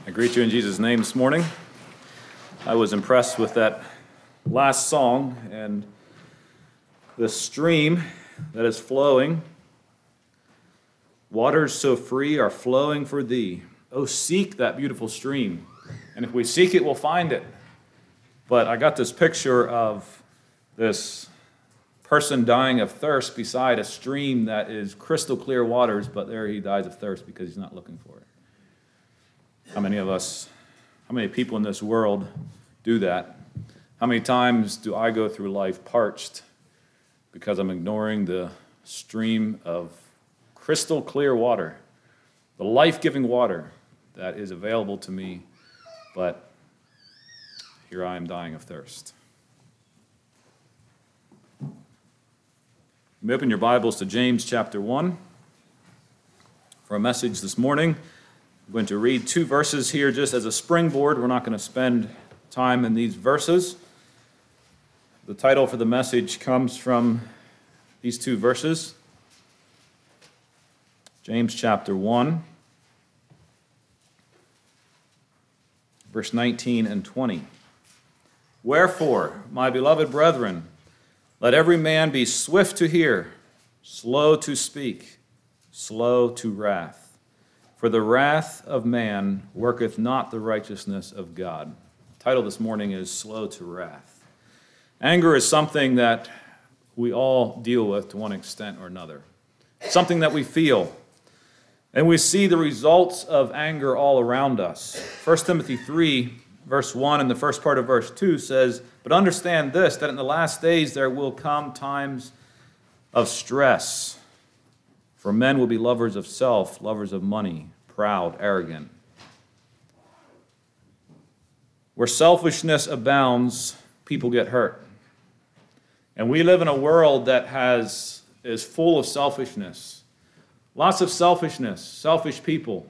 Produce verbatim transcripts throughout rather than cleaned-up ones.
I greet you in Jesus' name this morning. I was impressed with that last song and the stream that is flowing. Waters so free are flowing for thee. Oh, seek that beautiful stream. And if we seek it, we'll find it. But I got this picture of this person dying of thirst beside a stream that is crystal clear waters, but there he dies of thirst because he's not looking for it. How many of us, how many people in this world do that? How many times do I go through life parched because I'm ignoring the stream of crystal clear water, the life-giving water that is available to me, but here I am dying of thirst. You may open your Bibles to James chapter one for a message this morning. I'm going to read two verses here just as a springboard. We're not going to spend time in these verses. The title for the message comes from these two verses. James chapter one, verse nineteen and twenty. Wherefore, my beloved brethren, let every man be swift to hear, slow to speak, slow to wrath. For the wrath of man worketh not the righteousness of God. The title this morning is Slow to Wrath. Anger is something that we all deal with to one extent or another. Something that we feel. And we see the results of anger all around us. First Timothy three, verse one, and the first part of verse two says, but understand this, that in the last days there will come times of stress. For men will be lovers of self, lovers of money, proud, arrogant. Where selfishness abounds, people get hurt. And we live in a world that has is full of selfishness. Lots of selfishness, selfish people.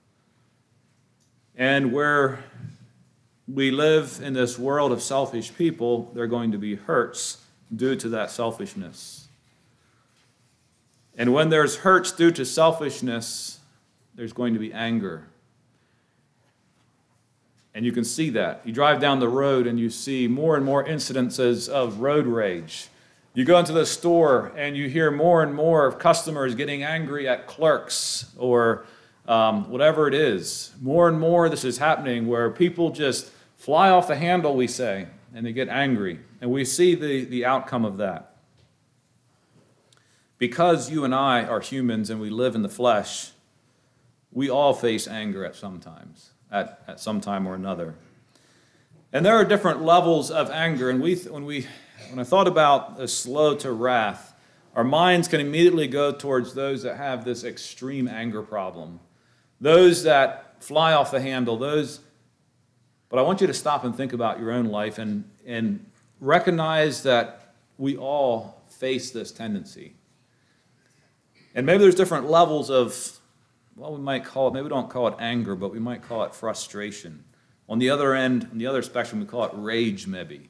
And where we live in this world of selfish people, there are going to be hurts due to that selfishness. And when there's hurts due to selfishness, there's going to be anger. And you can see that. You drive down the road and you see more and more incidences of road rage. You go into the store and you hear more and more of customers getting angry at clerks or um, whatever it is. More and more this is happening where people just fly off the handle, we say, and they get angry. And we see the, the outcome of that. Because you and I are humans and we live in the flesh, we all face anger at some times, at, at some time or another. And there are different levels of anger. And we, when we, when I thought about the slow to wrath, our minds can immediately go towards those that have this extreme anger problem, those that fly off the handle, those. But I want you to stop and think about your own life and, and recognize that we all face this tendency. And maybe there's different levels of, well, we might call it, maybe we don't call it anger, but we might call it frustration. On the other end, on the other spectrum, we call it rage, maybe.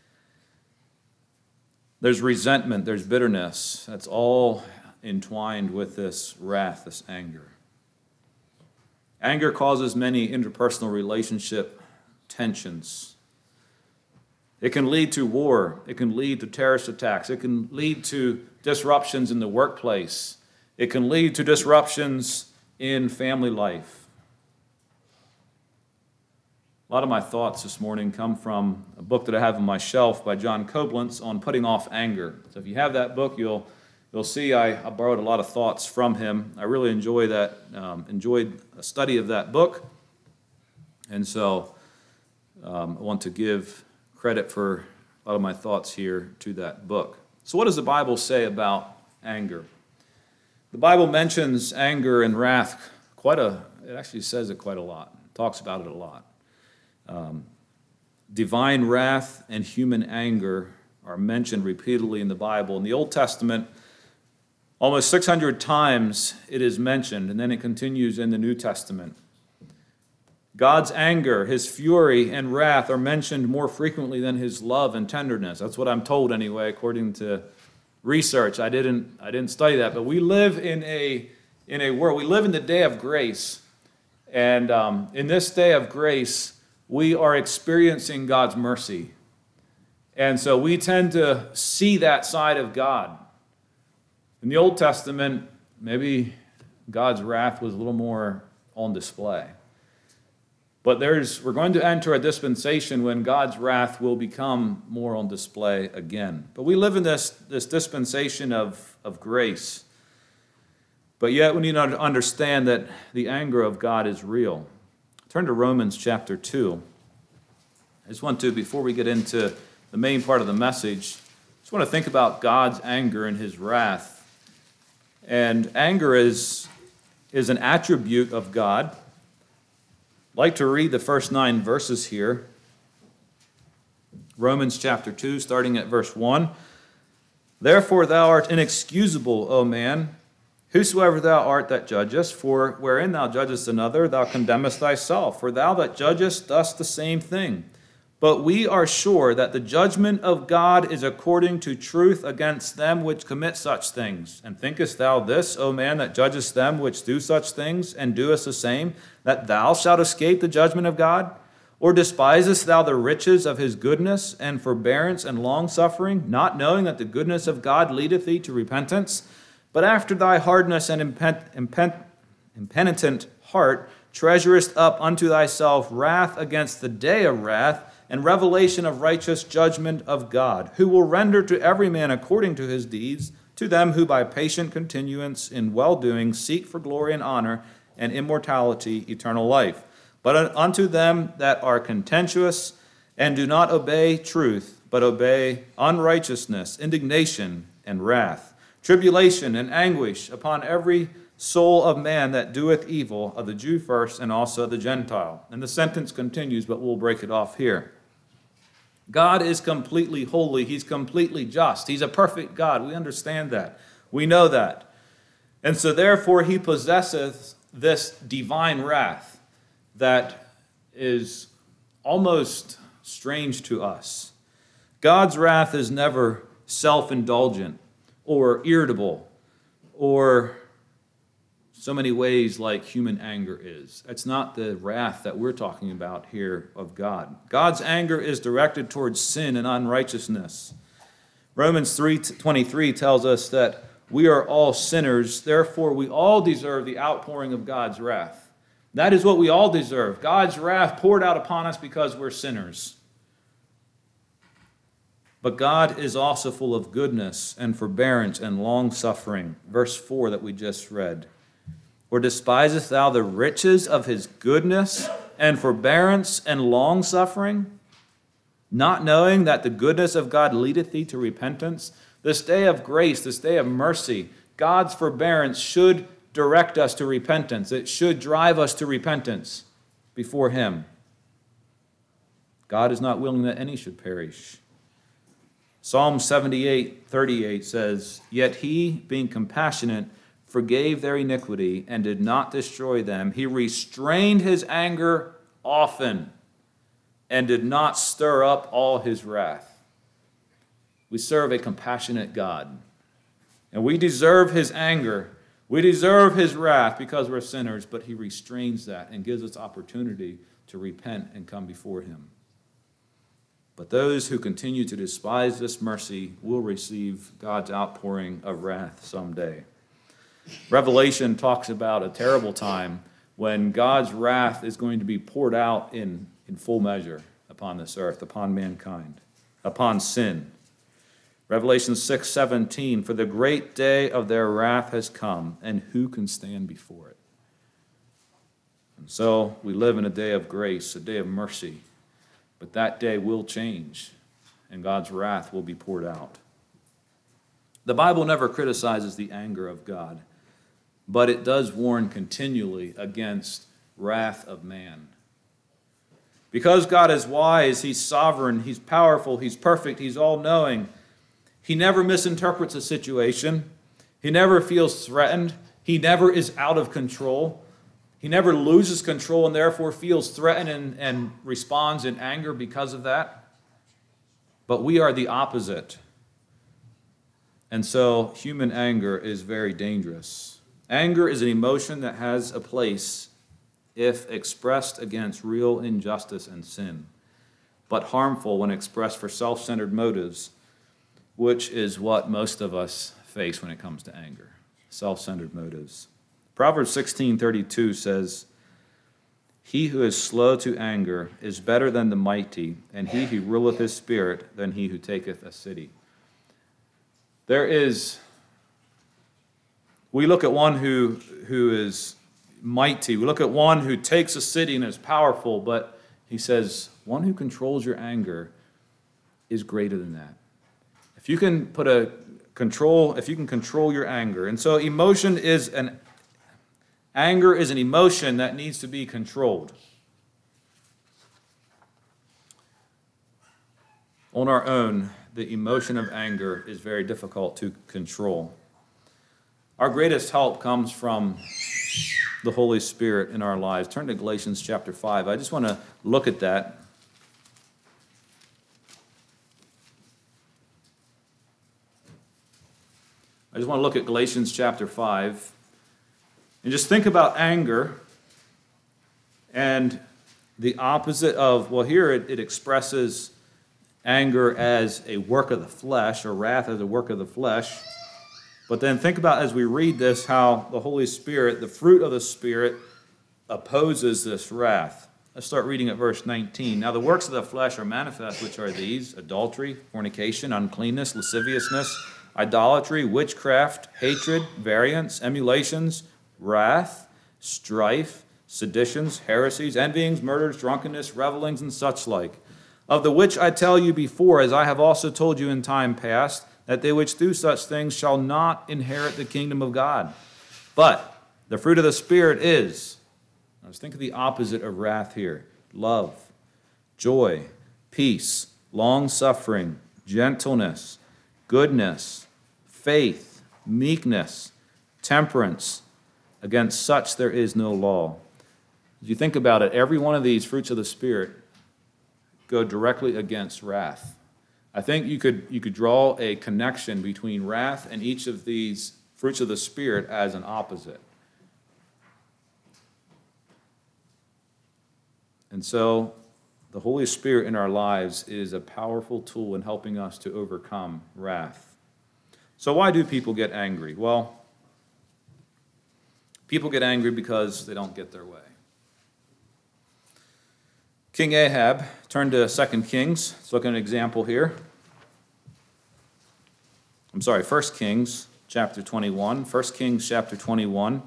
There's resentment, there's bitterness. That's all entwined with this wrath, this anger. Anger causes many interpersonal relationship tensions. It can lead to war. It can lead to terrorist attacks. It can lead to disruptions in the workplace. It can lead to disruptions in family life. A lot of my thoughts this morning come from a book that I have on my shelf by John Koblentz on putting off anger. So if you have that book, you'll you'll see I, I borrowed a lot of thoughts from him. I really enjoy that, um, enjoyed a study of that book. And so um, I want to give credit for a lot of my thoughts here to that book. So what does the Bible say about anger? The Bible mentions anger and wrath quite a, it actually says it quite a lot. It talks about it a lot. Um, divine wrath and human anger are mentioned repeatedly in the Bible. In the Old Testament, almost six hundred times it is mentioned, and then it continues in the New Testament. God's anger, his fury, and wrath are mentioned more frequently than his love and tenderness. That's what I'm told anyway, according to research. I didn't I didn't study that, but we live in a in a world, we live in the day of grace, And um, in this day of grace, we are experiencing God's mercy. And so we tend to see that side of God. In the Old Testament, maybe God's wrath was a little more on display. But there's we're going to enter a dispensation when God's wrath will become more on display again. But we live in this, this dispensation of, of grace. But yet we need to understand that the anger of God is real. Turn to Romans chapter two. I just want to, before we get into the main part of the message, I just want to think about God's anger and his wrath. And anger is, is an attribute of God. I'd like to read the first nine verses here. Romans chapter two, starting at verse one. Therefore thou art inexcusable, O man, whosoever thou art that judgest, for wherein thou judgest another, thou condemnest thyself. For thou that judgest dost the same thing. But we are sure that the judgment of God is according to truth against them which commit such things. And thinkest thou this, O man, that judgest them which do such things, and doest the same, that thou shalt escape the judgment of God? Or despisest thou the riches of his goodness and forbearance and longsuffering, not knowing that the goodness of God leadeth thee to repentance? But after thy hardness and impent- impent- impenitent heart treasurest up unto thyself wrath against the day of wrath, and revelation of righteous judgment of God, who will render to every man according to his deeds, to them who by patient continuance in well-doing seek for glory and honor and immortality, eternal life. But unto them that are contentious and do not obey truth, but obey unrighteousness, indignation, and wrath, tribulation and anguish upon every soul of man that doeth evil, of the Jew first and also the Gentile. And the sentence continues, but we'll break it off here. God is completely holy. He's completely just. He's a perfect God. We understand that. We know that. And so therefore he possesseth this divine wrath that is almost strange to us. God's wrath is never self-indulgent or irritable or so many ways like human anger is. It's not the wrath that we're talking about here of God. God's anger is directed towards sin and unrighteousness. Romans three twenty-three tells us that we are all sinners, therefore we all deserve the outpouring of God's wrath. That is what we all deserve. God's wrath poured out upon us because we're sinners. But God is also full of goodness and forbearance and long-suffering. Verse four that we just read. Or despisest thou the riches of his goodness and forbearance and long-suffering, not knowing that the goodness of God leadeth thee to repentance? This day of grace, this day of mercy, God's forbearance should direct us to repentance. It should drive us to repentance before him. God is not willing that any should perish. Psalm seventy-eight thirty-eight says, Yet he, being compassionate, forgave their iniquity and did not destroy them. He restrained his anger often and did not stir up all his wrath. We serve a compassionate God, and we deserve his anger. We deserve his wrath because we're sinners, but he restrains that and gives us opportunity to repent and come before him. But those who continue to despise this mercy will receive God's outpouring of wrath someday. Revelation talks about a terrible time when God's wrath is going to be poured out in, in full measure upon this earth, upon mankind, upon sin. Revelation six seventeen, for the great day of their wrath has come, and who can stand before it? And so we live in a day of grace, a day of mercy, but that day will change, and God's wrath will be poured out. The Bible never criticizes the anger of God, but it does warn continually against wrath of man. Because God is wise, he's sovereign, he's powerful, he's perfect, he's all-knowing. He never misinterprets a situation. He never feels threatened. He never is out of control. He never loses control and therefore feels threatened and, and responds in anger because of that. But we are the opposite. And so human anger is very dangerous. Anger is an emotion that has a place if expressed against real injustice and sin, but harmful when expressed for self-centered motives, which is what most of us face when it comes to anger, self-centered motives. Proverbs sixteen thirty-two says, "He who is slow to anger is better than the mighty, and he who ruleth his spirit than he who taketh a city." There is, we look at one who, who is mighty, we look at one who takes a city and is powerful, but he says, one who controls your anger is greater than that. If you can put a control, if you can control your anger, and so emotion is an, anger is an emotion that needs to be controlled. On our own, the emotion of anger is very difficult to control. Our greatest help comes from the Holy Spirit in our lives. Turn to Galatians chapter five. I just want to look at that. I just want to look at Galatians chapter five and just think about anger and the opposite of, well, here it, it expresses anger as a work of the flesh, or wrath as a work of the flesh. But then think about, as we read this, how the Holy Spirit, the fruit of the Spirit, opposes this wrath. Let's start reading at verse nineteen. "Now the works of the flesh are manifest, which are these: adultery, fornication, uncleanness, lasciviousness, idolatry, witchcraft, hatred, variance, emulations, wrath, strife, seditions, heresies, envyings, murders, drunkenness, revellings, and such like. Of the which I tell you before, as I have also told you in time past, that they which do such things shall not inherit the kingdom of God. But the fruit of the Spirit is," now let's think of the opposite of wrath here: love, joy, peace, long-suffering, gentleness, goodness, faith, meekness, temperance. Against such there is no law. As you think about it, every one of these fruits of the Spirit go directly against wrath. I think you could you could draw a connection between wrath and each of these fruits of the Spirit as an opposite. And so the Holy Spirit in our lives is a powerful tool in helping us to overcome wrath. So why do people get angry? Well, people get angry because they don't get their way. King Ahab, turn to Second Kings. Let's look at an example here. I'm sorry, First Kings chapter twenty-one. First Kings chapter twenty-one.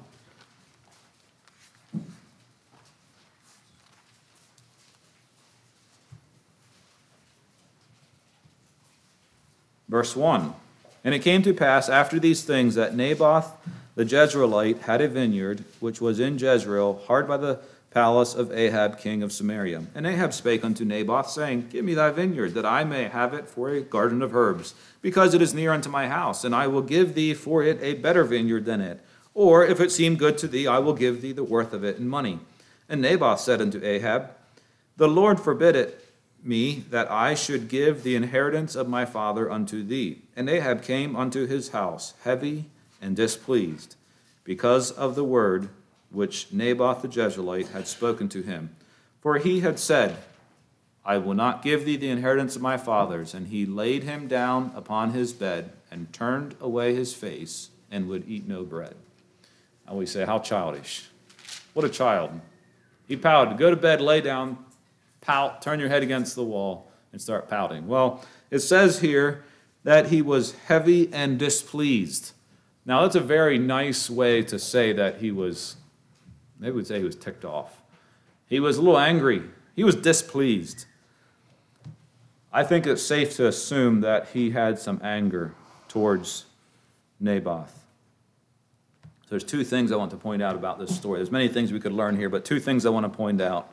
Verse one. "And it came to pass after these things that Naboth the Jezreelite had a vineyard, which was in Jezreel, hard by the palace of Ahab king of Samaria. And Ahab spake unto Naboth, saying, Give me thy vineyard, that I may have it for a garden of herbs, because it is near unto my house, and I will give thee for it a better vineyard than it. Or, if it seem good to thee, I will give thee the worth of it in money. And Naboth said unto Ahab, The Lord forbid it me that I should give the inheritance of my father unto thee. And Ahab came unto his house, heavy and displeased, because of the word which Naboth the Jezreelite had spoken to him. For he had said, I will not give thee the inheritance of my fathers. And he laid him down upon his bed, and turned away his face, and would eat no bread. And we say, how childish. What a child. He pouted. Go to bed, lay down, pout, turn your head against the wall, and start pouting. Well, it says here that he was heavy and displeased. Now, that's a very nice way to say that he was, maybe we'd say he was ticked off. He was a little angry. He was displeased. I think it's safe to assume that he had some anger towards Naboth. So there's two things I want to point out about this story. There's many things we could learn here, but two things I want to point out.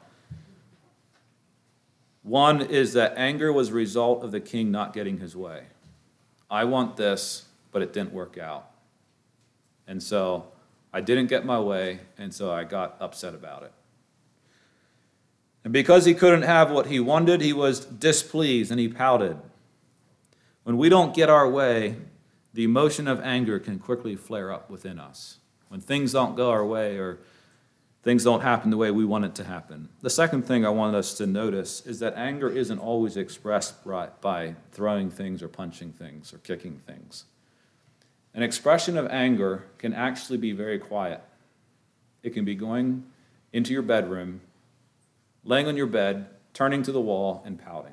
One is that anger was a result of the king not getting his way. I want this, but it didn't work out. And so I didn't get my way, and so I got upset about it. And because he couldn't have what he wanted, he was displeased and he pouted. When we don't get our way, the emotion of anger can quickly flare up within us. When things don't go our way, or things don't happen the way we want it to happen. The second thing I want us to notice is that anger isn't always expressed by throwing things or punching things or kicking things. An expression of anger can actually be very quiet. It can be going into your bedroom, laying on your bed, turning to the wall, and pouting.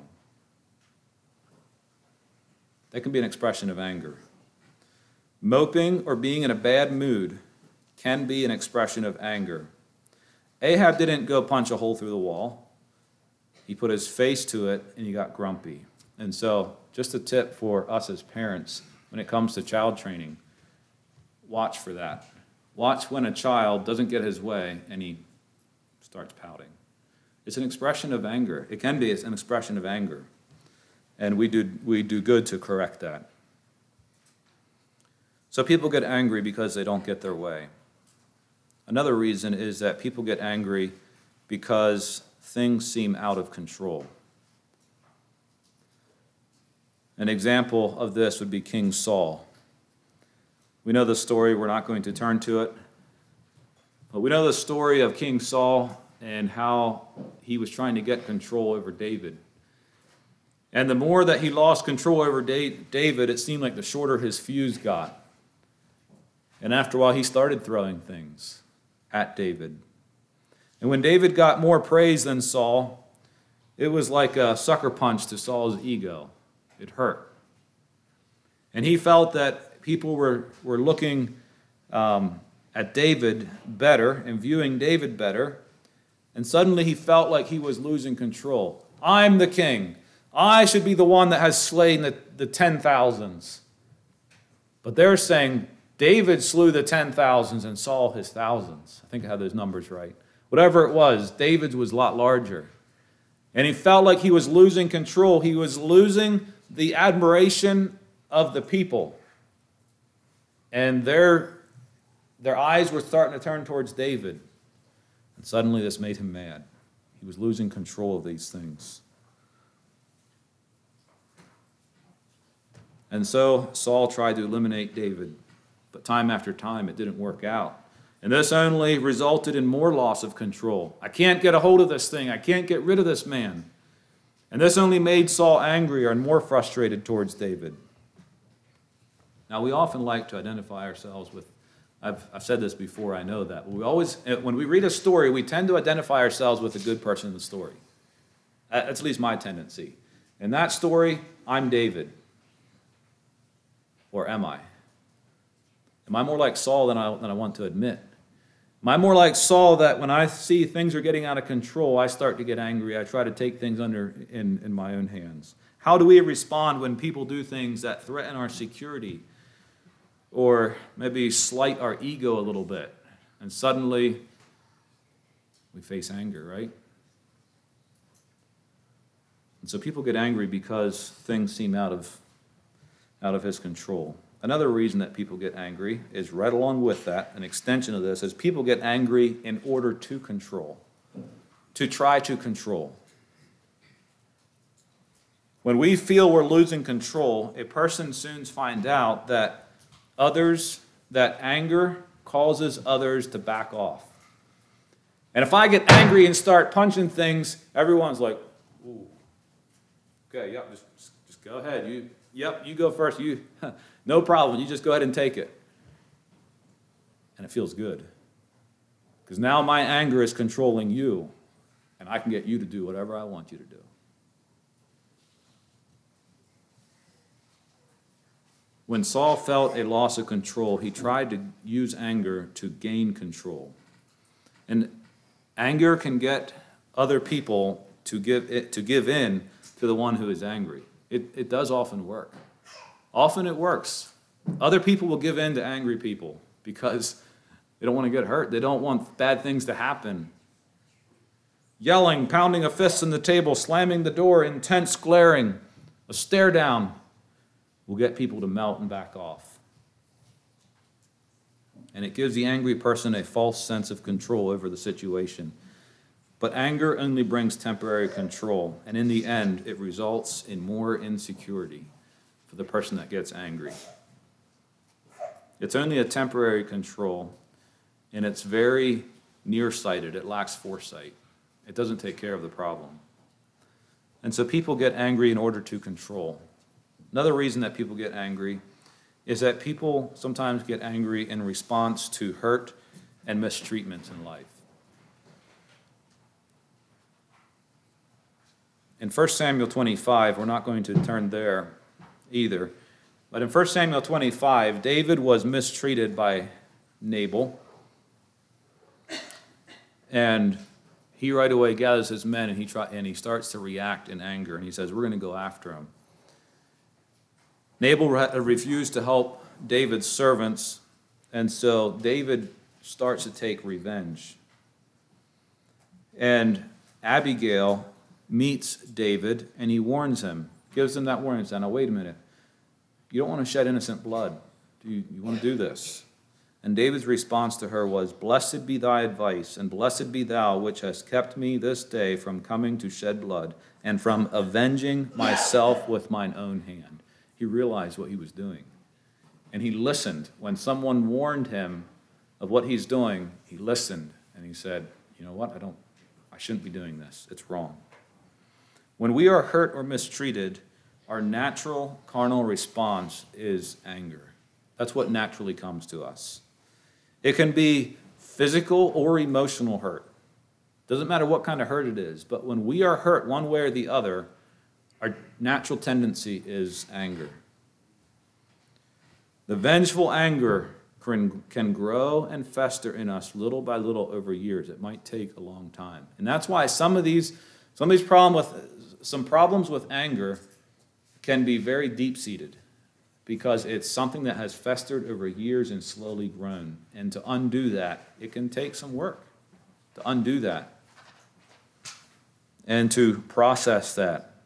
That can be an expression of anger. Moping or being in a bad mood can be an expression of anger. Ahab didn't go punch a hole through the wall. He put his face to it, and he got grumpy. And so, just a tip for us as parents, when it comes to child training, watch for that. Watch when a child doesn't get his way, and he starts pouting. It's an expression of anger. It can be an expression of anger. And we do, we do good to correct that. So people get angry because they don't get their way. Another reason is that people get angry because things seem out of control. An example of this would be King Saul. We know the story. We're not going to turn to it. But we know the story of King Saul and how he was trying to get control over David. And the more that he lost control over David, it seemed like the shorter his fuse got. And after a while, he started throwing things at David. And when David got more praise than Saul, it was like a sucker punch to Saul's ego. It hurt. And he felt that people were, were looking um, at David better and viewing David better. And suddenly he felt like he was losing control. I'm the king. I should be the one that has slain the, the ten thousands. But they're saying David slew the ten thousands and Saul his thousands. I think I have those numbers right. Whatever it was, David's was a lot larger. And he felt like he was losing control. He was losing the admiration of the people. And their, their eyes were starting to turn towards David. And suddenly this made him mad. He was losing control of these things. And so Saul tried to eliminate David. But time after time, it didn't work out. And this only resulted in more loss of control. I can't get a hold of this thing. I can't get rid of this man. And this only made Saul angrier and more frustrated towards David. Now, we often like to identify ourselves with, I've, I've said this before, I know that. But we always, when we read a story, we tend to identify ourselves with the good person in the story. That's at least my tendency. In that story, I'm David. Or am I? Am I more like Saul than I, than I want to admit? Am I more like Saul that when I see things are getting out of control, I start to get angry? I try to take things under in, in my own hands. How do we respond when people do things that threaten our security or maybe slight our ego a little bit? And suddenly we face anger, right? And so people get angry because things seem out of, out of his control. Another reason that people get angry is right along with that, an extension of this, is people get angry in order to control, to try to control. When we feel we're losing control, a person soon finds out that others, that anger causes others to back off. And if I get angry and start punching things, everyone's like, ooh, okay, yep, just, just go ahead. You, yep, you go first. You... No problem. You just go ahead and take it. And it feels good. Because now my anger is controlling you, and I can get you to do whatever I want you to do. When Saul felt a loss of control, he tried to use anger to gain control. And anger can get other people to give it, to give in to the one who is angry. It, it does often work. Often it works. Other people will give in to angry people because they don't want to get hurt. They don't want bad things to happen. Yelling, pounding a fist on the table, slamming the door, intense glaring, a stare down will get people to melt and back off. And it gives the angry person a false sense of control over the situation. But anger only brings temporary control, and in the end, it results in more insecurity for the person that gets angry. It's only a temporary control, and it's very nearsighted. It lacks foresight. It doesn't take care of the problem. And so people get angry in order to control. Another reason that people get angry is that people sometimes get angry in response to hurt and mistreatment in life. In First Samuel twenty-five, we're not going to turn there either, but in First Samuel twenty-five, David was mistreated by Nabal, and he right away gathers his men and he try, and he starts to react in anger, and he says, we're going to go after him. Nabal re- refused to help David's servants, and so David starts to take revenge. And Abigail meets David, and he warns him, gives him that warning. He says, now wait a minute. You don't want to shed innocent blood. Do you, you want to do this? And David's response to her was, blessed be thy advice, and blessed be thou which hast kept me this day from coming to shed blood, and from avenging myself with mine own hand. He realized what he was doing. And he listened. When someone warned him of what he's doing, he listened, and he said, you know what, I don't, I shouldn't be doing this. It's wrong. When we are hurt or mistreated, our natural carnal response is anger. That's what naturally comes to us. It can be physical or emotional hurt. Doesn't matter what kind of hurt it is, but when we are hurt one way or the other, our natural tendency is anger. The vengeful anger can, can grow and fester in us little by little over years. It might take a long time. And that's why some of these, some of these problem with, some problems with anger can be very deep-seated, because it's something that has festered over years and slowly grown. And to undo that, it can take some work to undo that and to process that.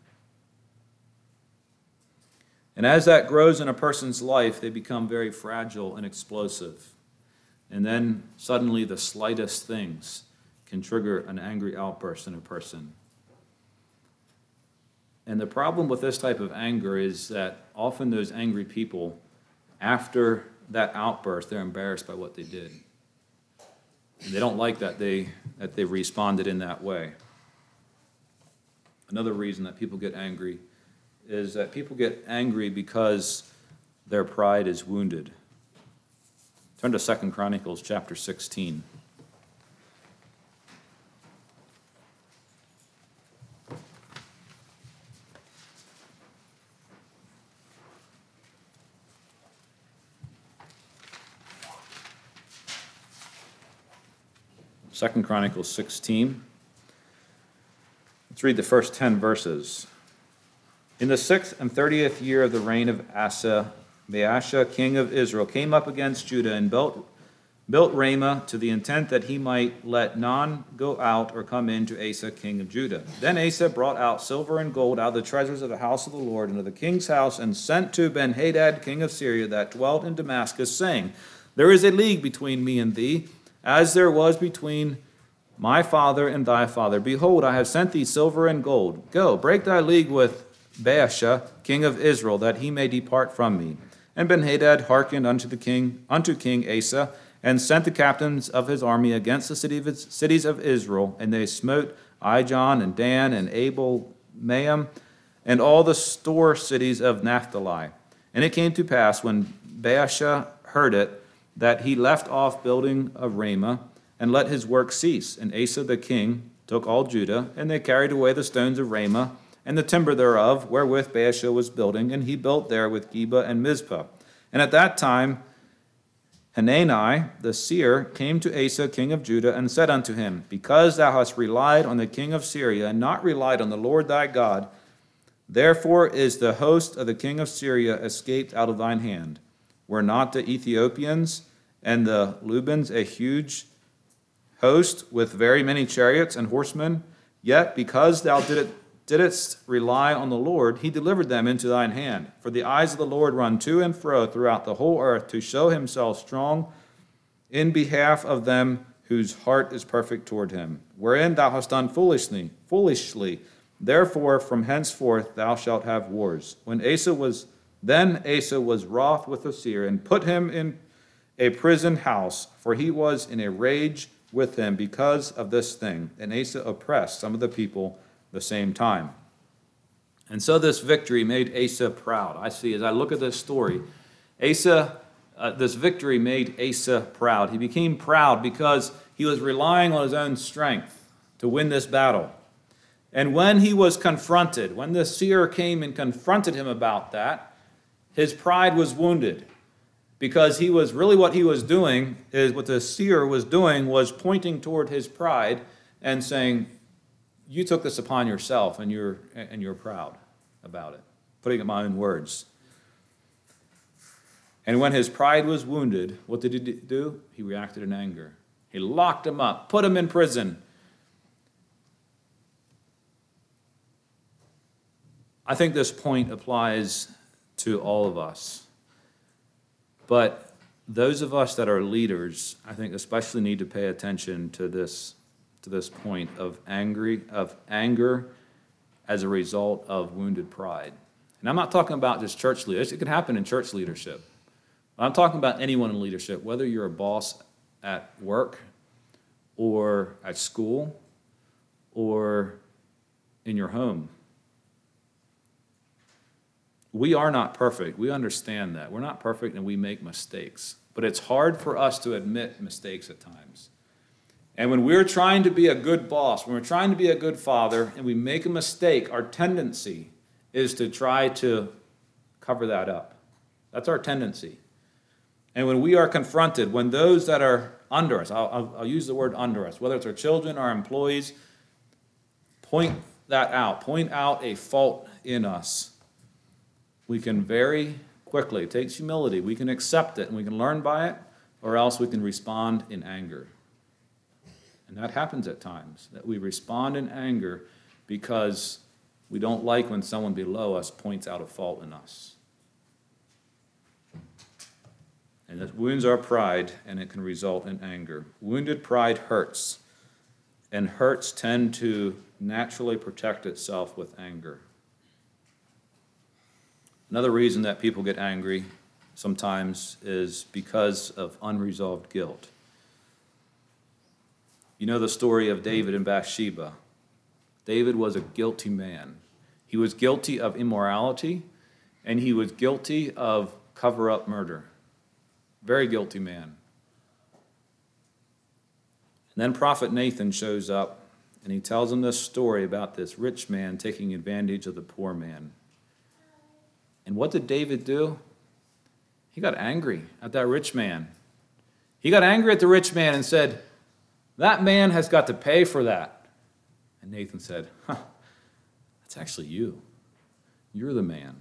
And as that grows in a person's life, they become very fragile and explosive. And then suddenly the slightest things can trigger an angry outburst in a person. And the problem with this type of anger is that often those angry people, after that outburst, they're embarrassed by what they did. And they don't like that they that they responded in that way. Another reason that people get angry is that people get angry because their pride is wounded. Turn to Second Chronicles chapter sixteen. Second Chronicles sixteen. Let's read the first ten verses. In the sixth and thirtieth year of the reign of Asa, Baasha, king of Israel, came up against Judah and built, built Ramah to the intent that he might let none go out or come in to Asa, king of Judah. Then Asa brought out silver and gold out of the treasures of the house of the Lord and of the king's house, and sent to Ben-Hadad, king of Syria, that dwelt in Damascus, saying, there is a league between me and thee, as there was between my father and thy father. Behold, I have sent thee silver and gold. Go, break thy league with Baasha, king of Israel, that he may depart from me. And Ben-Hadad hearkened unto the king, unto King Asa, and sent the captains of his army against the city of his, cities of Israel, and they smote Ijon and Dan and Abel-maim and all the store cities of Naphtali. And it came to pass, when Baasha heard it, that he left off building of Ramah, and let his work cease. And Asa the king took all Judah, and they carried away the stones of Ramah, and the timber thereof, wherewith Baasha was building, and he built there with Geba and Mizpah. And at that time Hanani the seer came to Asa king of Judah, and said unto him, because thou hast relied on the king of Syria, and not relied on the Lord thy God, therefore is the host of the king of Syria escaped out of thine hand. Were not the Ethiopians and the Lubans a huge host with very many chariots and horsemen? Yet because thou didst, didst rely on the Lord, he delivered them into thine hand. For the eyes of the Lord run to and fro throughout the whole earth, to show himself strong in behalf of them whose heart is perfect toward him. Wherein thou hast done foolishly, foolishly. Therefore from henceforth thou shalt have wars. When Asa was Then Asa was wroth with the seer, and put him in a prison house, for he was in a rage with him because of this thing, and Asa oppressed some of the people the same time. And so this victory made Asa proud. I see, as I look at this story, Asa, uh, this victory made Asa proud. He became proud because he was relying on his own strength to win this battle. And when he was confronted, when the seer came and confronted him about that, his pride was wounded. Because he was really what he was doing is what the seer was doing was pointing toward his pride and saying, you took this upon yourself and you're and you're proud about it, putting it in my own words. And when his pride was wounded, what did he do? He reacted in anger. He locked him up, put him in prison. I think this point applies to all of us. But those of us that are leaders, I think especially need to pay attention to this to this point of angry of anger as a result of wounded pride. And I'm not talking about just church leaders. It can happen in church leadership. I'm talking about anyone in leadership, whether you're a boss at work or at school or in your home. We are not perfect. We understand that. We're not perfect and we make mistakes. But it's hard for us to admit mistakes at times. And when we're trying to be a good boss, when we're trying to be a good father, and we make a mistake, our tendency is to try to cover that up. That's our tendency. And when we are confronted, when those that are under us, I'll, I'll, I'll use the word under us, whether it's our children, our employees, point that out, point out a fault in us, we can very quickly, it takes humility, we can accept it and we can learn by it, or else we can respond in anger. And that happens at times, that we respond in anger because we don't like when someone below us points out a fault in us. And it wounds our pride, and it can result in anger. Wounded pride hurts, and hurts tend to naturally protect itself with anger. Another reason that people get angry sometimes is because of unresolved guilt. You know the story of David and Bathsheba. David was a guilty man. He was guilty of immorality, and he was guilty of cover-up murder. Very guilty man. And then Prophet Nathan shows up, and he tells him this story about this rich man taking advantage of the poor man. And what did David do? He got angry at that rich man. He got angry at the rich man and said, that man has got to pay for that. And Nathan said, huh, that's actually you. You're the man.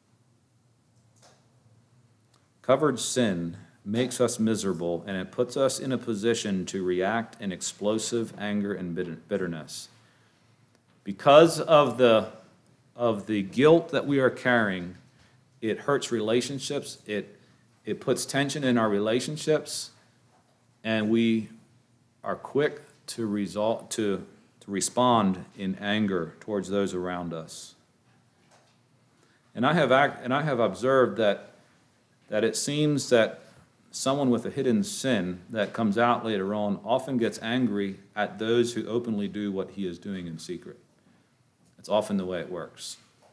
Covered sin makes us miserable, and it puts us in a position to react in explosive anger and bitterness. Because of the, of the guilt that we are carrying, it hurts relationships, it, it puts tension in our relationships, and we are quick to result to, to respond in anger towards those around us. And I have act, and I have observed that that it seems that someone with a hidden sin that comes out later on often gets angry at those who openly do what he is doing in secret. It's often the way it works.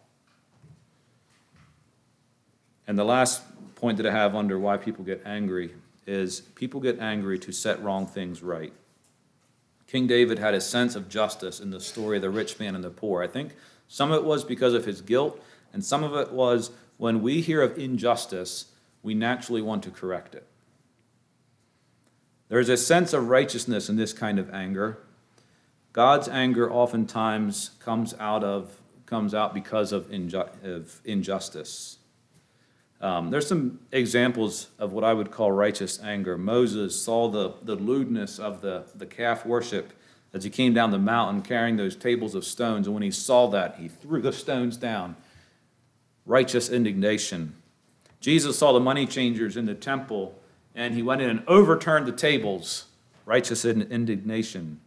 And the last point that I have under why people get angry is people get angry to set wrong things right. King David had a sense of justice in the story of the rich man and the poor. I think some of it was because of his guilt, and some of it was when we hear of injustice, we naturally want to correct it. There's a sense of righteousness in this kind of anger. God's anger oftentimes comes out of comes out because of, inju- of injustice. Um, there's some examples of what I would call righteous anger. Moses saw the, the lewdness of the, the calf worship as he came down the mountain carrying those tables of stones, and when he saw that, he threw the stones down. Righteous indignation. Jesus saw the money changers in the temple, and he went in and overturned the tables. Righteous indignation.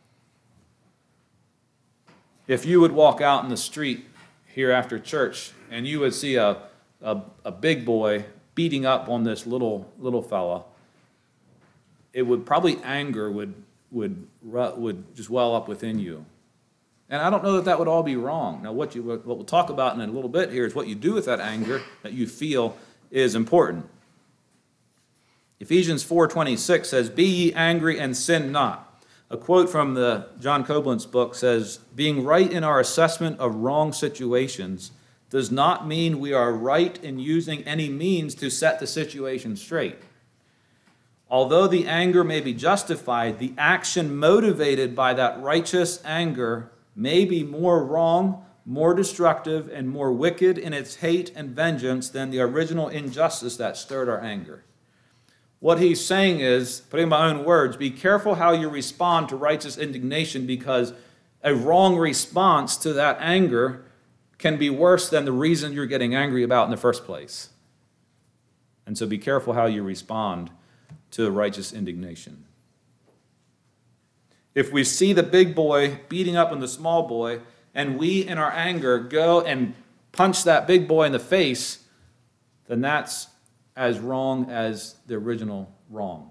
If you would walk out in the street here after church, and you would see a, a, a big boy beating up on this little little fella, it would probably anger would would, would just well up within you. And I don't know that that would all be wrong. Now, what, you, what we'll talk about in a little bit here is what you do with that anger that you feel is important. Ephesians four twenty-six says, "Be ye angry and sin not." A quote from the John Coblentz book says, "Being right in our assessment of wrong situations does not mean we are right in using any means to set the situation straight. Although the anger may be justified, the action motivated by that righteous anger may be more wrong, more destructive, and more wicked in its hate and vengeance than the original injustice that stirred our anger." What he's saying is, putting in my own words, be careful how you respond to righteous indignation, because a wrong response to that anger can be worse than the reason you're getting angry about in the first place. And so be careful how you respond to righteous indignation. If we see the big boy beating up on the small boy, and we in our anger go and punch that big boy in the face, then that's as wrong as the original wrong.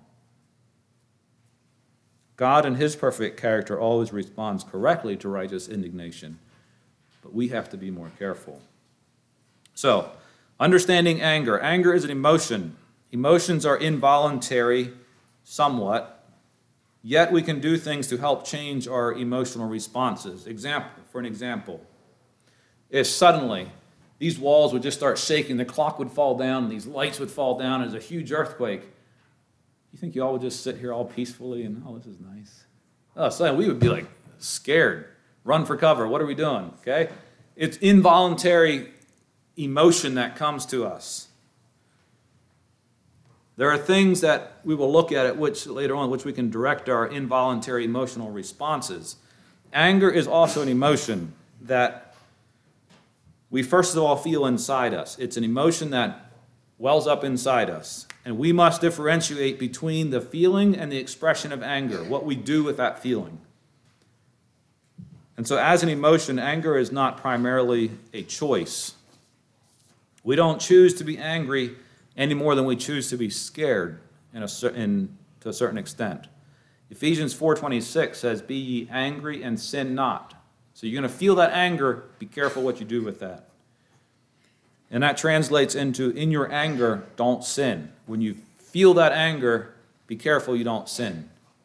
God in his perfect character always responds correctly to righteous indignation, but we have to be more careful. So, understanding anger. Anger is an emotion. Emotions are involuntary, somewhat, yet we can do things to help change our emotional responses. Example, for an example, if suddenly these walls would just start shaking, the clock would fall down, these lights would fall down, there's a huge earthquake, you think you all would just sit here all peacefully and, oh, this is nice? Oh, suddenly we would be like scared, run for cover, what are we doing, okay? It's involuntary emotion that comes to us. There are things that we will look at, at which later on, which we can direct our involuntary emotional responses. Anger is also an emotion that we first of all feel inside us. It's an emotion that wells up inside us. And we must differentiate between the feeling and the expression of anger, what we do with that feeling. And so as an emotion, anger is not primarily a choice. We don't choose to be angry any more than we choose to be scared in a, in, to a certain extent. Ephesians four twenty-six says, "Be ye angry and sin not." So you're going to feel that anger. Be careful what you do with that. And that translates into, in your anger, don't sin. When you feel that anger, be careful you don't sin.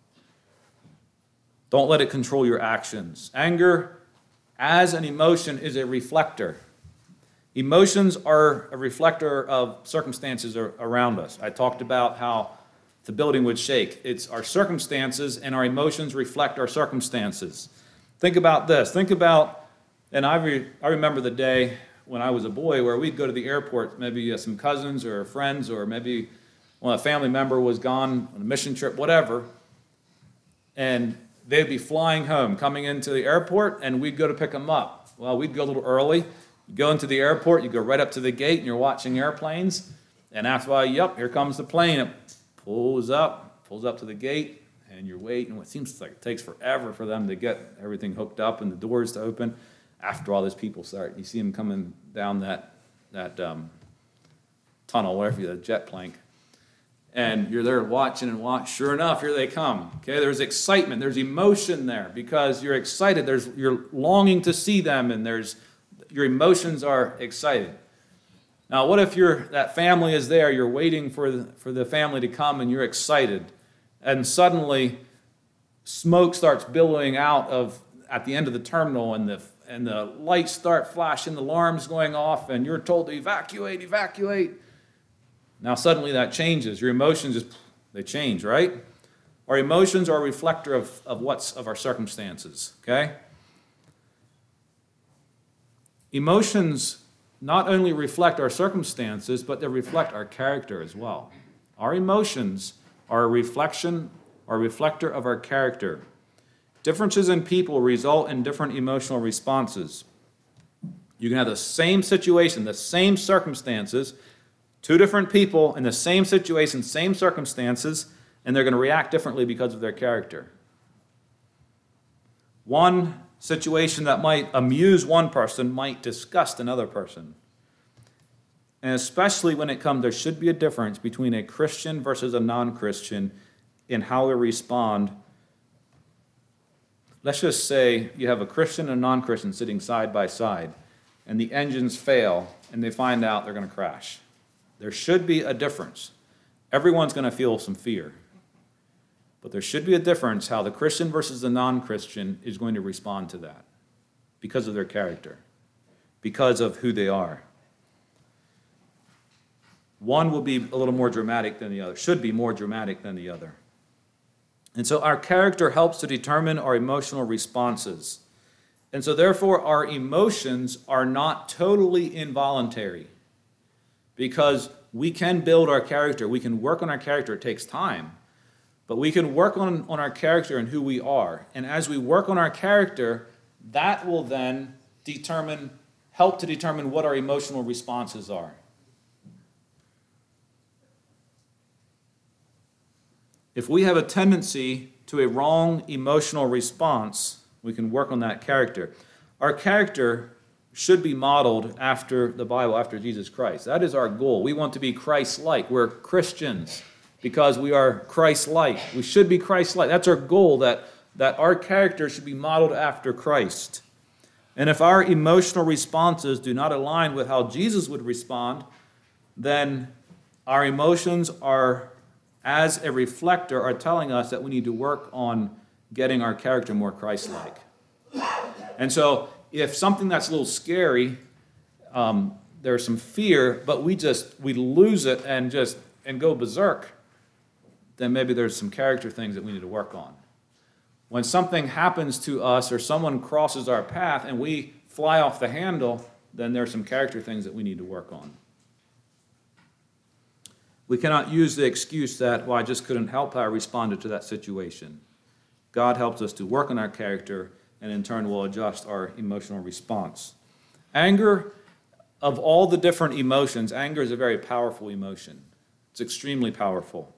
Don't let it control your actions. Anger, as an emotion, is a reflector. Emotions are a reflector of circumstances around us. I talked about how the building would shake. It's our circumstances, and our emotions reflect our circumstances. Think about this. Think about, and I, re, I remember the day when I was a boy where we'd go to the airport, maybe uh, some cousins or friends, or maybe when a family member was gone on a mission trip, whatever, and they'd be flying home, coming into the airport, and we'd go to pick them up. Well, we'd go a little early. You go into the airport, you go right up to the gate, and you're watching airplanes, and after a while, yep, here comes the plane. It pulls up, pulls up to the gate, and you're waiting. It seems like it takes forever for them to get everything hooked up and the doors to open. After all, these people start, you see them coming down that that um, tunnel, whatever, the jet plank, and you're there watching and watch. Sure enough, here they come. Okay, there's excitement, there's emotion there because you're excited. There's you're longing to see them, and there's your emotions are excited. Now, what if you're that family is there? You're waiting for the, for the family to come, and you're excited, and suddenly smoke starts billowing out of at the end of the terminal, and the and the lights start flashing, the alarms going off, and you're told to evacuate, evacuate. Now suddenly that changes. Your emotions just, they change, right? Our emotions are a reflector of, of what's of our circumstances, okay? Emotions not only reflect our circumstances, but they reflect our character as well. Our emotions are a reflection or a reflector of our character. Differences in people result in different emotional responses. You can have the same situation, the same circumstances, two different people in the same situation, same circumstances, and they're going to react differently because of their character. One situation that might amuse one person might disgust another person. And especially when it comes, there should be a difference between a Christian versus a non-Christian in how we respond let's just say you have a Christian and a non-Christian sitting side by side, and the engines fail, and they find out they're going to crash. There should be a difference. Everyone's going to feel some fear. But there should be a difference how the Christian versus the non-Christian is going to respond to that because of their character, because of who they are. One will be a little more dramatic than the other, should be more dramatic than the other. And so our character helps to determine our emotional responses. And so therefore our emotions are not totally involuntary, because we can build our character. We can work on our character. It takes time. But we can work on, on our character and who we are. And as we work on our character, that will then determine, help to determine what our emotional responses are. If we have a tendency to a wrong emotional response, we can work on that character. Our character should be modeled after the Bible, after Jesus Christ. That is our goal. We want to be Christ-like. We're Christians because we are Christ-like. We should be Christ-like. That's our goal, that, that our character should be modeled after Christ. And if our emotional responses do not align with how Jesus would respond, then our emotions are, as a reflector, are telling us that we need to work on getting our character more Christ-like. And so if something that's a little scary, um, there's some fear, but we just, we lose it and just, and go berserk, then maybe there's some character things that we need to work on. When something happens to us or someone crosses our path and we fly off the handle, then there's some character things that we need to work on. We cannot use the excuse that, well, I just couldn't help how I responded to that situation. God helps us to work on our character, and in turn will adjust our emotional response. Anger, of all the different emotions, anger is a very powerful emotion. It's extremely powerful.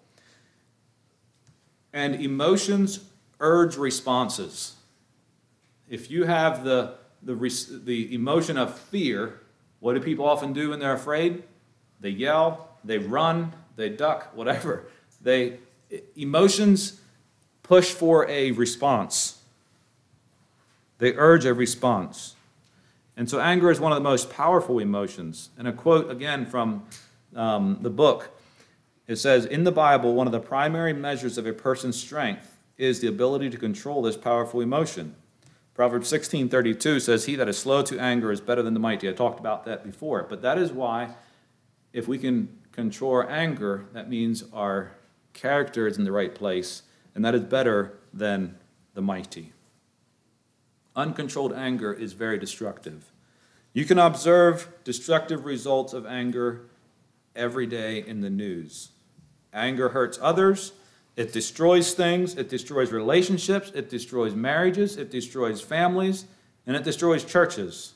And emotions urge responses. If you have the, the, the emotion of fear, what do people often do when they're afraid? They yell, they run, they duck, whatever. They emotions push for a response. They urge a response. And so anger is one of the most powerful emotions. And a quote again from um, the book, it says, in the Bible, one of the primary measures of a person's strength is the ability to control this powerful emotion. Proverbs sixteen thirty-two says, he that is slow to anger is better than the mighty. I talked about that before. But that is why, if we can control our anger, that means our character is in the right place, and that is better than the mighty. Uncontrolled anger is very destructive. You can observe destructive results of anger every day in the news. Anger hurts others. It destroys things. It destroys relationships. It destroys marriages. It destroys families. And it destroys churches.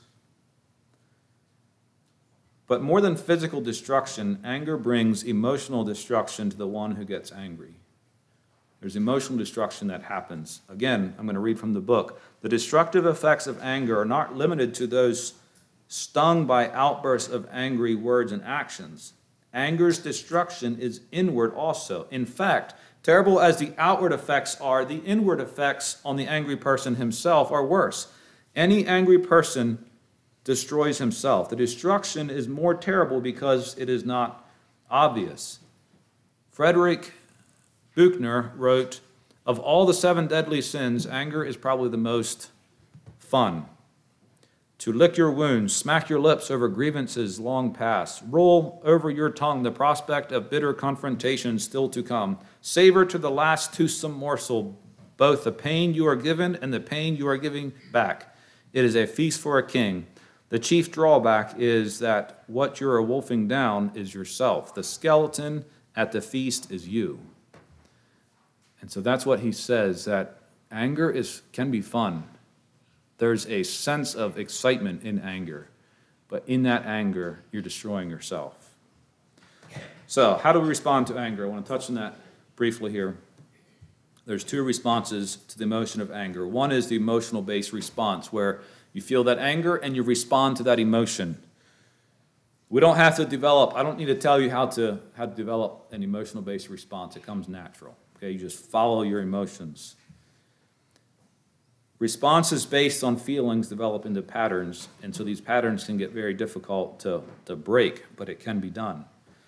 But more than physical destruction, anger brings emotional destruction to the one who gets angry. There's emotional destruction that happens. Again, I'm going to read from the book. The destructive effects of anger are not limited to those stung by outbursts of angry words and actions. Anger's destruction is inward also. In fact, terrible as the outward effects are, the inward effects on the angry person himself are worse. Any angry person destroys himself. The destruction is more terrible because it is not obvious. Frederick Buechner wrote, of all the seven deadly sins, anger is probably the most fun. To lick your wounds, smack your lips over grievances long past, roll over your tongue the prospect of bitter confrontation still to come, savor to the last toothsome morsel both the pain you are given and the pain you are giving back. It is a feast for a king. The chief drawback is that what you are wolfing down is yourself. The skeleton at the feast is you. And so that's what he says, that anger is can be fun. There's a sense of excitement in anger, but in that anger, you're destroying yourself. So how do we respond to anger? I want to touch on that briefly here. There's two responses to the emotion of anger. One is the emotional-based response, where you feel that anger and you respond to that emotion. We don't have to develop, I don't need to tell you how to, how to develop an emotional-based response. It comes natural. Okay, you just follow your emotions. Responses based on feelings develop into patterns, and so these patterns can get very difficult to, to break, but it can be done.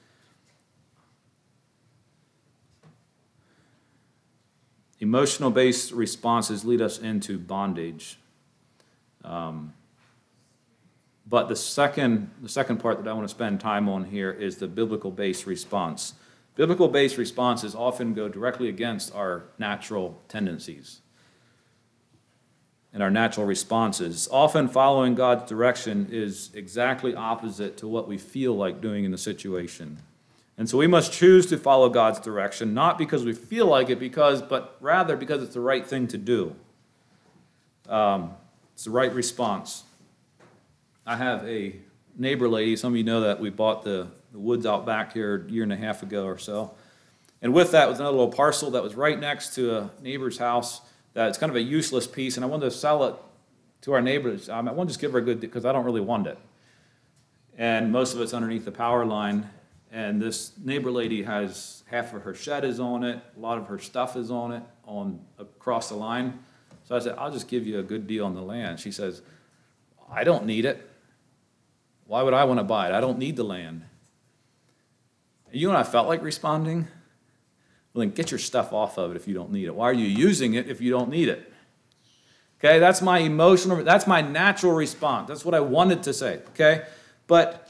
Emotional-based responses lead us into bondage. Um, but the second, the second part that I want to spend time on here is the biblical-based response. Biblical-based responses often go directly against our natural tendencies and our natural responses. Often following God's direction is exactly opposite to what we feel like doing in the situation. And so we must choose to follow God's direction, not because we feel like it, because, but rather because it's the right thing to do. Um, it's the right response. I have a neighbor lady, some of you know that we bought the, the woods out back here a year and a half ago or so. And with that was another little parcel that was right next to a neighbor's house. That it's kind of a useless piece, and I wanted to sell it to our neighbors. I want to just give her a good deal because I don't really want it. And most of it's underneath the power line. And this neighbor lady has half of her shed is on it, a lot of her stuff is on it, on across the line. So I said, I'll just give you a good deal on the land. She says, I don't need it. Why would I want to buy it? I don't need the land. And you know what I felt like responding? Well, then get your stuff off of it if you don't need it. Why are you using it if you don't need it? Okay, that's my emotional, that's my natural response. That's what I wanted to say, okay? But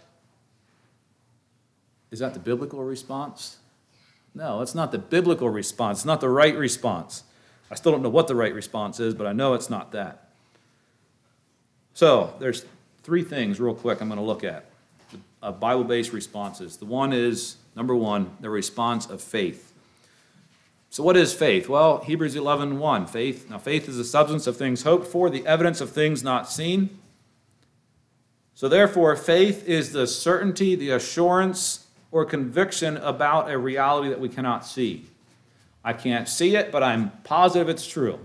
is that the biblical response? No, it's not the biblical response. It's not the right response. I still don't know what the right response is, but I know it's not that. So there's three things real quick I'm going to look at. Uh, Bible-based responses. The one is, number one, the response of faith. So what is faith? Well, Hebrews eleven one, faith. Now faith is the substance of things hoped for, the evidence of things not seen. So therefore, faith is the certainty, the assurance, or conviction about a reality that we cannot see. I can't see it, but I'm positive it's true.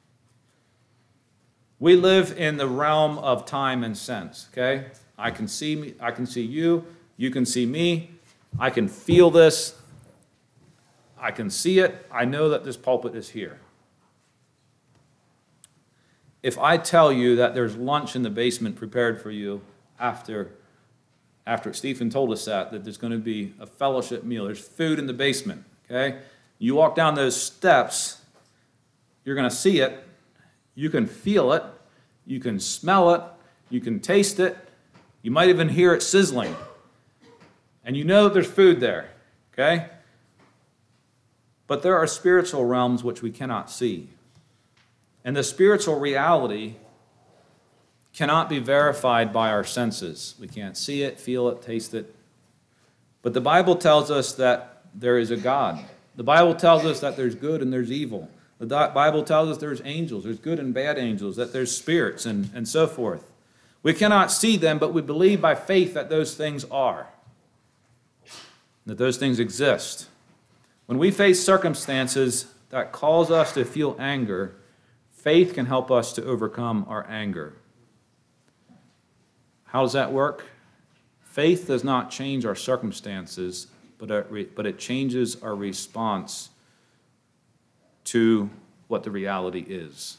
We live in the realm of time and sense, okay? I can see me, I can see you, you can see me, I can feel this. I can see it. I know that this pulpit is here. If I tell you that there's lunch in the basement prepared for you after, after Stephen told us that, that there's going to be a fellowship meal, there's food in the basement, okay? You walk down those steps, you're going to see it, you can feel it, you can smell it, you can taste it, you might even hear it sizzling. And you know that there's food there, okay? But there are spiritual realms which we cannot see. And the spiritual reality cannot be verified by our senses. We can't see it, feel it, taste it. But the Bible tells us that there is a God. The Bible tells us that there's good and there's evil. The Bible tells us there's angels, there's good and bad angels, that there's spirits and, and so forth. We cannot see them, but we believe by faith that those things are, that those things exist. When we face circumstances that cause us to feel anger, faith can help us to overcome our anger. How does that work? Faith does not change our circumstances, but it, but it changes our response to what the reality is.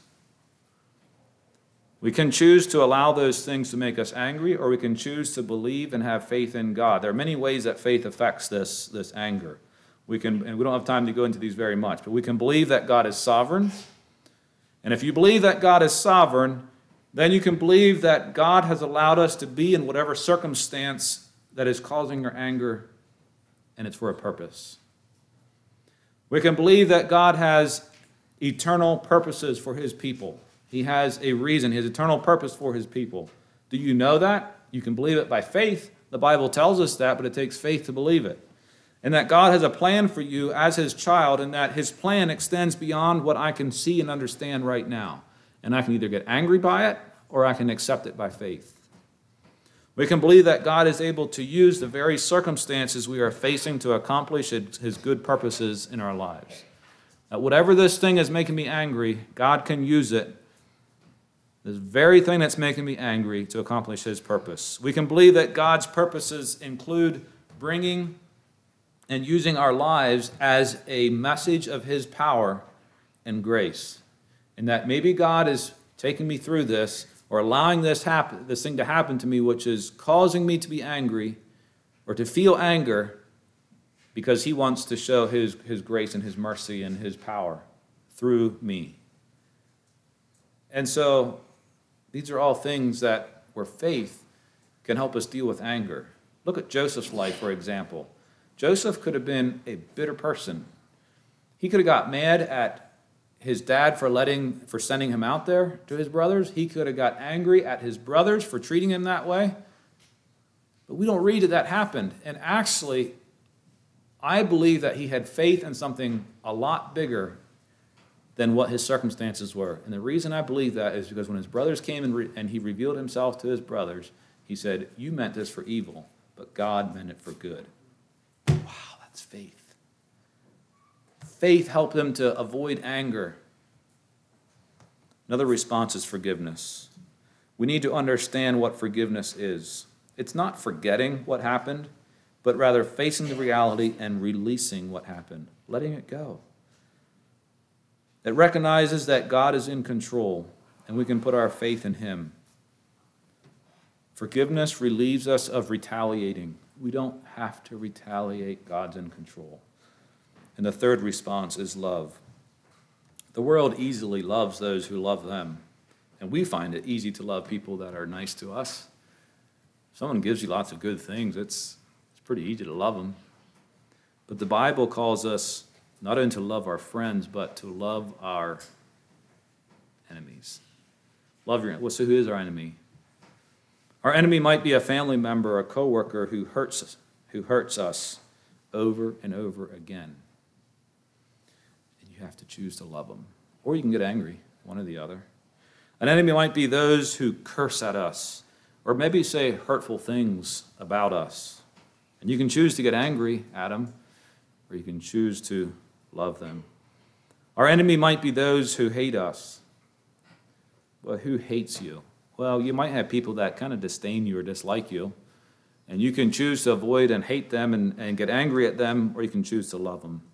We can choose to allow those things to make us angry, or we can choose to believe and have faith in God. There are many ways that faith affects this, this anger. We can, and we don't have time to go into these very much, but we can believe that God is sovereign. And if you believe that God is sovereign, then you can believe that God has allowed us to be in whatever circumstance that is causing your anger, and it's for a purpose. We can believe that God has eternal purposes for his people. He has a reason, his eternal purpose for his people. Do you know that? You can believe it by faith. The Bible tells us that, but it takes faith to believe it. And that God has a plan for you as his child, and that his plan extends beyond what I can see and understand right now. And I can either get angry by it, or I can accept it by faith. We can believe that God is able to use the very circumstances we are facing to accomplish his good purposes in our lives. That whatever this thing is making me angry, God can use it, this very thing that's making me angry, to accomplish his purpose. We can believe that God's purposes include bringing and using our lives as a message of his power and grace. And that maybe God is taking me through this or allowing this happen, this thing to happen to me, which is causing me to be angry or to feel anger because he wants to show his, his grace and his mercy and his power through me. And so these are all things that where faith can help us deal with anger. Look at Joseph's life, for example. Joseph could have been a bitter person. He could have got mad at his dad for letting for sending him out there to his brothers. He could have got angry at his brothers for treating him that way. But we don't read that that happened. And actually, I believe that he had faith in something a lot bigger than what his circumstances were. And the reason I believe that is because when his brothers came and, re- and he revealed himself to his brothers, he said, "You meant this for evil, but God meant it for good." Wow, that's faith. Faith helped him to avoid anger. Another response is forgiveness. We need to understand what forgiveness is. It's not forgetting what happened, but rather facing the reality and releasing what happened, letting it go. It recognizes that God is in control and we can put our faith in him. Forgiveness relieves us of retaliating. We don't have to retaliate. God's in control. And the third response is love. The world easily loves those who love them, and we find it easy to love people that are nice to us. If someone gives you lots of good things, it's, it's pretty easy to love them. But the Bible calls us not only to love our friends, but to love our enemies. Love your, well, so who is our enemy? Our enemy might be a family member or a coworker who hurts us, who hurts us over and over again. And you have to choose to love them. Or you can get angry, one or the other. An enemy might be those who curse at us, or maybe say hurtful things about us. And you can choose to get angry at them, or you can choose to love them. Our enemy might be those who hate us. Well, who hates you? Well, you might have people that kind of disdain you or dislike you, and you can choose to avoid and hate them and, and get angry at them, or you can choose to love them.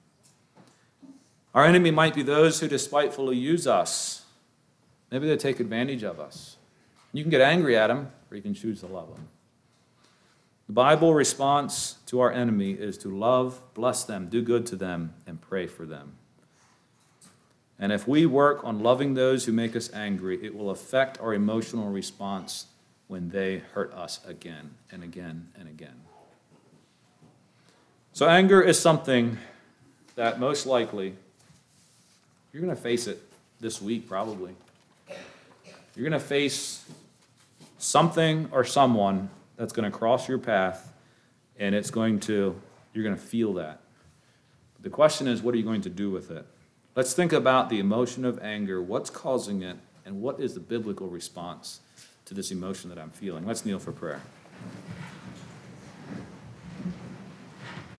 Our enemy might be those who despitefully use us. Maybe they take advantage of us. You can get angry at them, or you can choose to love them. The Bible response to our enemy is to love, bless them, do good to them, and pray for them. And if we work on loving those who make us angry, it will affect our emotional response when they hurt us again and again and again. So anger is something that most likely you're going to face it this week probably. You're going to face something or someone that's going to cross your path, and it's going to, you're going to feel that. But the question is, what are you going to do with it? Let's think about the emotion of anger, what's causing it, and what is the biblical response to this emotion that I'm feeling. Let's kneel for prayer.